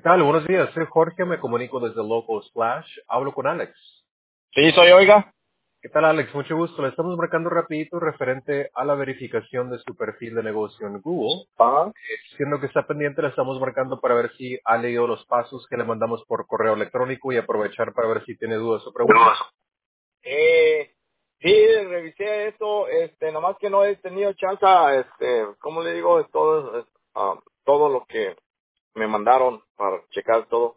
tal? Buenos días, soy Jorge, me comunico desde Local Splash. Hablo con Alex. Sí, soy, oiga. ¿Qué tal, Alex? Mucho gusto. Le estamos marcando rapidito referente a la verificación de su perfil de negocio en Google. Ajá. Siendo que está pendiente, le estamos marcando para ver si ha leído los pasos que le mandamos por correo electrónico y aprovechar para ver si tiene dudas o preguntas. Sí, revisé eso, nomás que no he tenido chance, ¿cómo le digo? Es todo, todo lo que me mandaron para checar todo,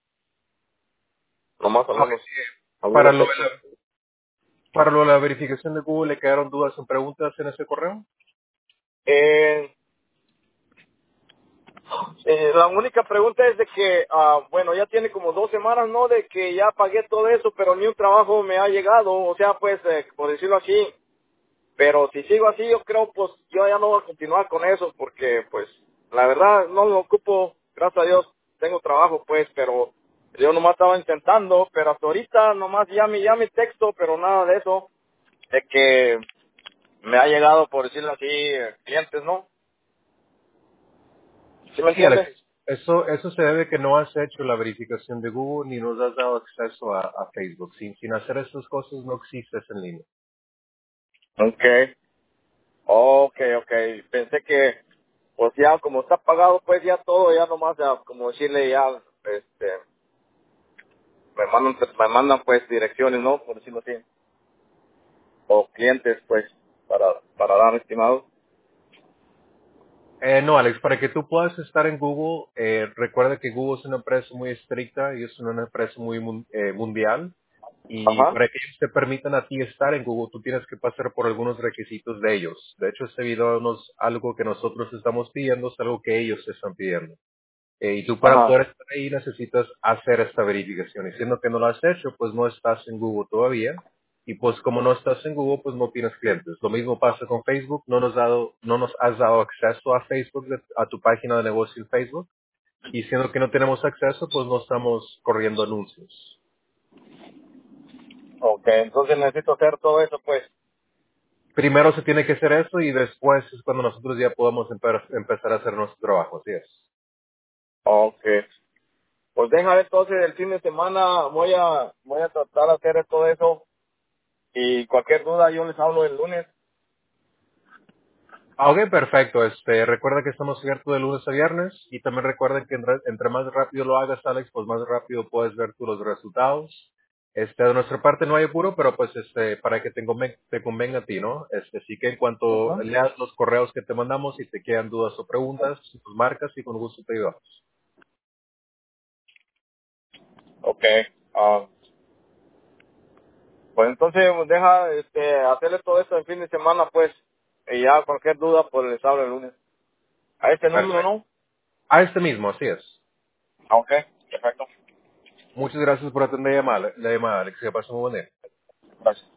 nomás Ah, Para algunos lo, de textos. la, para lo de la verificación de Google, ¿le quedaron dudas o preguntas en ese correo? Eh, la única pregunta es de que, bueno, ya tiene como 2 semanas, ¿no? De que ya pagué todo eso, pero ni un trabajo me ha llegado, o sea, pues, por decirlo así. Pero si sigo así, yo creo, pues, yo ya no voy a continuar con eso, porque, pues, la verdad, no lo ocupo, gracias a Dios, tengo trabajo, pues, pero yo nomás estaba intentando, pero hasta ahorita nomás ya mi texto, pero nada de eso, de que me ha llegado, por decirlo así, clientes, ¿no? ¿Sí me Sí, Alex. entiendes? Eso se debe que no has hecho la verificación de Google ni nos has dado acceso a Facebook. Sin hacer esas cosas no existes en línea. Okay, okay. Pensé que, pues ya como está pagado, pues ya todo, ya nomás, ya, como decirle ya, me mandan pues direcciones, ¿no? Por decirlo así. O clientes, pues, para dar estimado. No, Alex, para que tú puedas estar en Google, recuerda que Google es una empresa muy estricta y es una empresa muy mundial. Y Ajá, para que ellos te permitan a ti estar en Google, tú tienes que pasar por algunos requisitos de ellos. De hecho, este video no es algo que nosotros estamos pidiendo, es algo que ellos te están pidiendo. Y tú para ajá. poder estar ahí necesitas hacer esta verificación. Y siendo que no lo has hecho, pues no estás en Google todavía. Y pues como no estás en Google, pues no tienes clientes. Lo mismo pasa con Facebook. No nos has dado acceso a Facebook, a tu página de negocio en Facebook. Y siendo que no tenemos acceso, pues no estamos corriendo anuncios. Ok, entonces necesito hacer todo eso, pues. Primero se tiene que hacer eso y después es cuando nosotros ya podemos empezar a hacer nuestro trabajo. Así es. Ok. Pues déjame entonces el fin de semana, voy a tratar de hacer todo eso. Y cualquier duda yo les hablo el lunes. Ok, perfecto. Recuerda que estamos abiertos de lunes a viernes y también recuerda que entre más rápido lo hagas, Alex, pues más rápido puedes ver tú los resultados. De nuestra parte no hay apuro, pero pues para que te convenga a ti, ¿no? Sí que en cuanto Ajá. leas los correos que te mandamos y te quedan dudas o preguntas, pues marcas y con gusto te ayudamos. Ok. ah, pues entonces deja hacerle todo esto el fin de semana, pues. Y ya cualquier duda, pues les hablo el lunes. A este número, Perfecto. ¿no? A este mismo, así es. Ok, perfecto. Muchas gracias por atender la llamada, Alex. Que pasen un buen día. Gracias.